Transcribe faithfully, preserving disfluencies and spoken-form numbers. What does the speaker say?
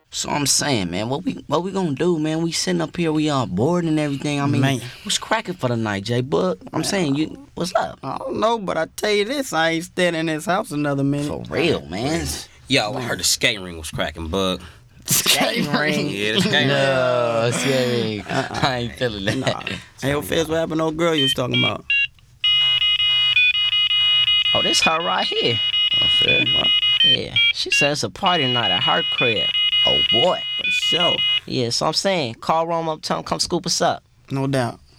So I'm saying, man, what we what we gonna do, man? We sitting up here, we all bored and everything. I mean, Man. what's cracking for the night, J Bug? I'm saying, you, what's up? I don't know, but I tell you this, I ain't staying in this house another minute. For real, man. Yo, I heard the skating ring was cracking, Bug. Skating ring. Yeah, the skating ring. No, skating ring. I ain't feeling that. Nah. Hey, yo, Fizz, what happened to old girl you was talking about? Oh, this her right here. Oh, shit. What? Yeah, she said it's a party night at her crib. Oh boy. For sure. Yeah, so I'm saying, call Rome up, tell him come scoop us up. No doubt.